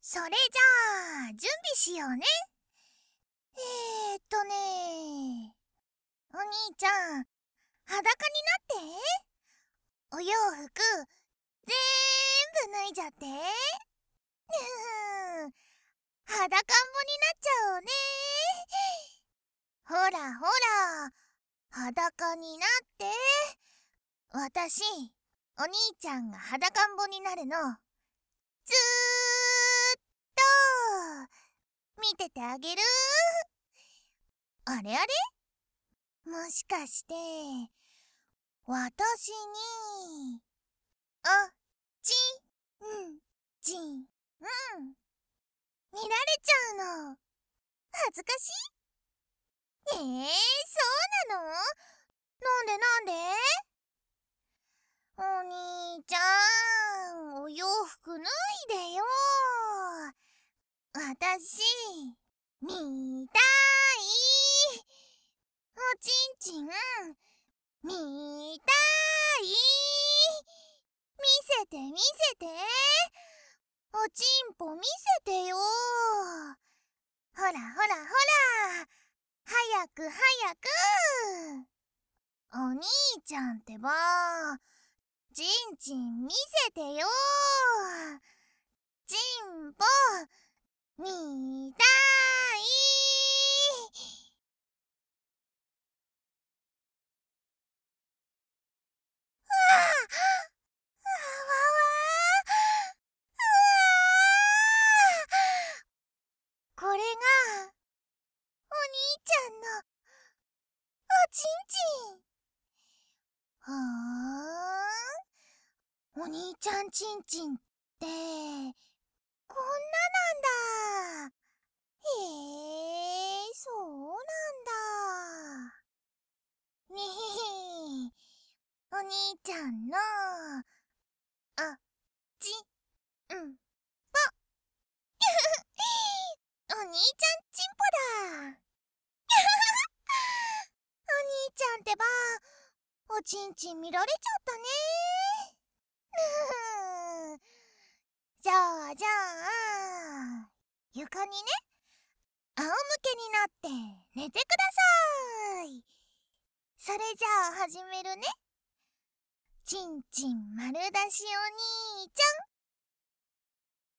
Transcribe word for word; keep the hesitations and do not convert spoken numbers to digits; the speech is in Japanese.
それじゃあ準備しようね。えーっとねお兄ちゃん、裸になって。お洋服ぜーんぶ脱いじゃって。裸んぼになっちゃおうね。ほらほら、裸になって。私、お兄ちゃんが裸んぼになるのずーっと見ててあげる。あれあれ、もしかして私にあちんちんうん見られちゃうの恥ずかしい。えー、そうなの？なんでなんで？お兄ちゃん、お洋服脱いでよ。私見たい。おちんちん見たい。見せて見せて。おちんぽ見せてよ。ほらほらほら、早く早く。お兄ちゃんってば、ちんちん見せてよ。ちんぽ見たい。わあ、あわわ、うわ、これがお兄ちゃんのおちんちん。ふーん、お兄ちゃんちんちんってこんななんだ。へえ、そうなんだ。ねえ、お兄ちゃんのおちんぽお兄ちゃんちんぽだ。お兄ちゃんってば、おちんちん見られちゃったね。じゃあじゃあ床にね、仰向けになって寝てください。それじゃあ始めるね。ちんちん丸出しお兄ちゃん。